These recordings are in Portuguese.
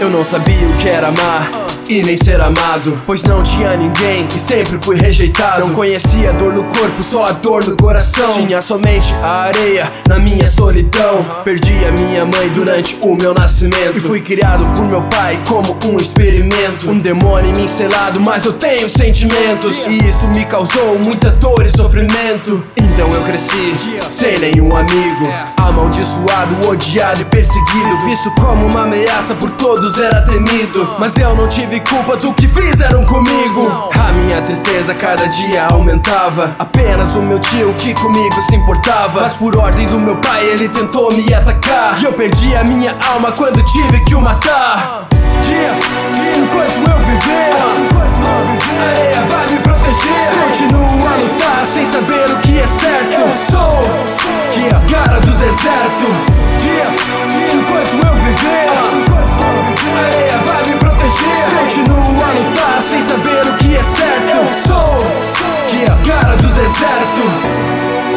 Eu não sabia o que era amar e nem ser amado, pois não tinha ninguém e sempre fui rejeitado. Não conhecia a dor no corpo, só a dor no coração. Tinha somente a areia na minha solidão. Perdi a minha mãe durante o meu nascimento e fui criado por meu pai como um experimento. Um demônio em mim selado, mas eu tenho sentimentos, e isso me causou muita dor e sofrimento. Então eu cresci sem nenhum amigo, amaldiçoado, odiado e perseguido, visto como uma ameaça, por todos era temido. Mas eu não tive culpa do que fizeram comigo. A minha tristeza cada dia aumentava, apenas o meu tio que comigo se importava. Mas por ordem do meu pai ele tentou me atacar, e eu perdi a minha alma quando tive que o matar. Enquanto eu viver, a areia vai me proteger. Continuo a lutar sem saber o que é certo. Eu sou a cara do deserto. Enquanto eu viver, a areia vai me proteger. Continuo a lutar sem saber o que é certo. Eu sou a cara do deserto.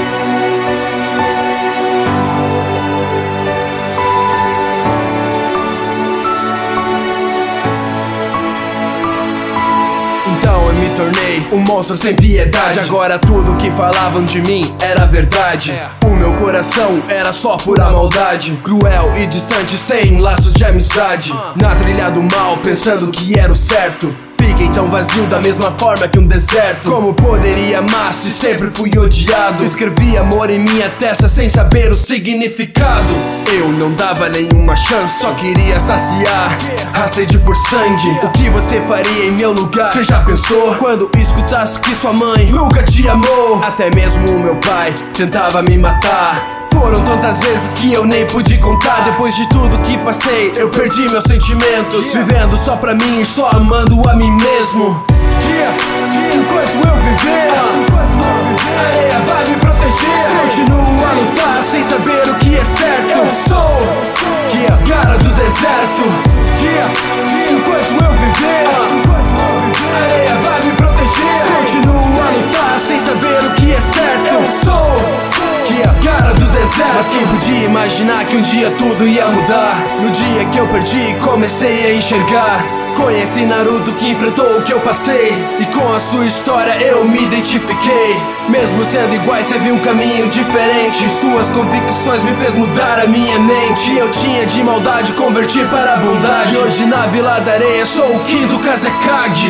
Então eu me tornei um monstro sem piedade. Agora tudo que falavam de mim era verdade. O meu coração era só pura maldade, cruel e distante, sem laços de amizade. Na trilha do mal, pensando que era o certo. Fiquei tão vazio da mesma forma que um deserto. Como poderia amar se sempre fui odiado? Escrevi amor em minha testa sem saber o significado. Eu não dava nenhuma chance, só queria saciar a sede por sangue. O que você faria em meu lugar? Você já pensou? Quando escutasse que sua mãe nunca te amou? Até mesmo o meu pai tentava me matar. Foram tantas vezes que eu nem pude contar. Depois de tudo que passei, eu perdi meus sentimentos, vivendo só pra mim e só amando a mim mesmo. Enquanto eu viver, a areia vai me proteger. Continuo a lutar sem saber o que é certo. Eu sou a cara do deserto. Enquanto eu viver, a areia vai me proteger. Continuo a lutar sem saber o que é certo. Eu sou a cara do deserto. Mas quem podia imaginar que um dia tudo ia mudar? No dia que eu perdi, comecei a enxergar. Conheci Naruto que enfrentou o que eu passei, e com a sua história eu me identifiquei. Mesmo sendo iguais, você viu um caminho diferente. Suas convicções me fez mudar a minha mente. Eu tinha de maldade, converti para a bondade. E hoje na Vila da Areia sou o King do Kazekage.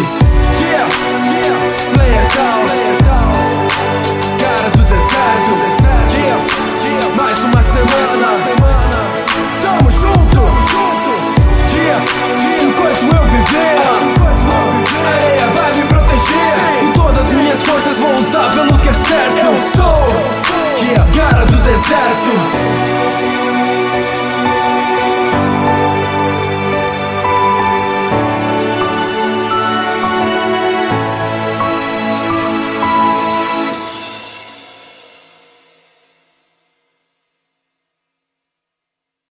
Player Taos, cara do deserto. Mais uma semana, tamo junto. Enquanto eu viver, a areia vai me proteger. Com todas as minhas forças vou lutar pelo que é certo. Eu sou a cara do deserto.